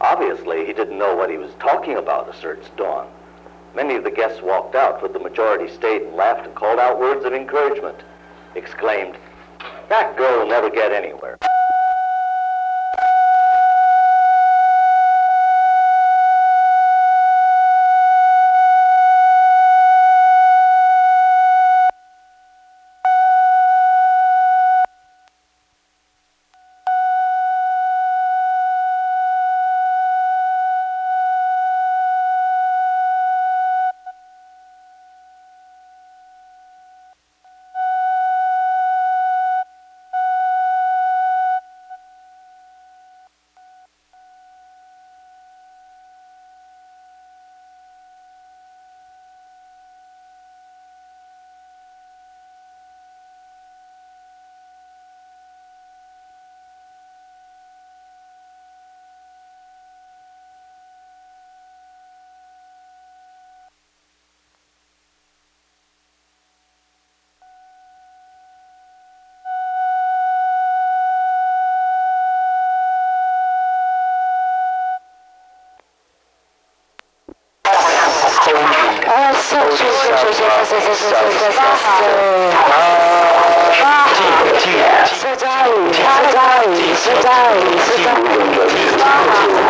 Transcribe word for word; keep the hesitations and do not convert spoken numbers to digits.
Obviously, he didn't know what he was talking about, asserts Dawn. Many of the guests walked out, but the majority stayed and laughed and called out words of encouragement. Exclaimed, "That girl will never get anywhere." 是家里，是家里，是家里，是家里。